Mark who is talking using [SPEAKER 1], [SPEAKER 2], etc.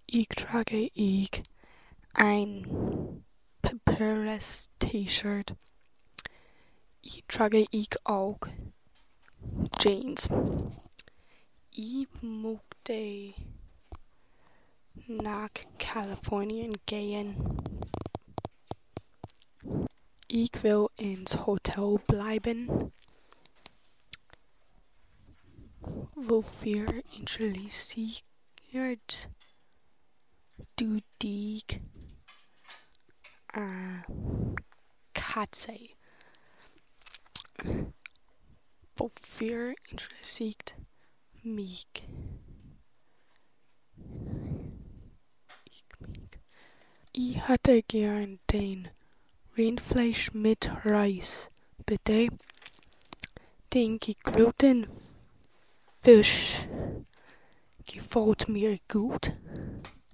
[SPEAKER 1] Ich trage ein Paperless T-Shirt. Ich trage auch Jeans. Ich möchte nach Kalifornien gehen. Ich will ins Hotel bleiben. Wofür interessiert du dich? Katze. Wofür interessiert mich? Ich hätte gern den Rindfleisch mit Reis, bitte. Den gegrillten Fisch gefällt mir gut.